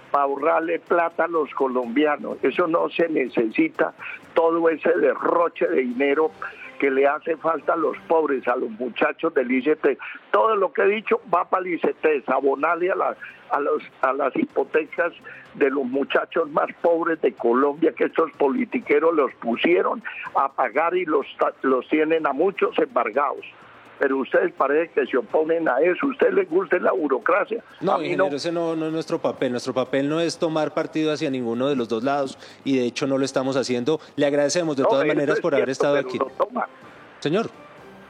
para ahorrarle plata a los colombianos. Eso no se necesita, todo ese derroche de dinero que le hace falta a los pobres, a los muchachos del ICT. Todo lo que he dicho va para el ICT, abonarle a las hipotecas de los muchachos más pobres de Colombia, que estos politiqueros los pusieron a pagar y los tienen a muchos embargados. Pero ustedes parece que se oponen a eso. ¿A ustedes les gusta la burocracia? No, ingeniero, ese no es nuestro papel. Nuestro papel no es tomar partido hacia ninguno de los dos lados y de hecho no lo estamos haciendo. Le agradecemos de todas maneras por haber estado aquí. Señor.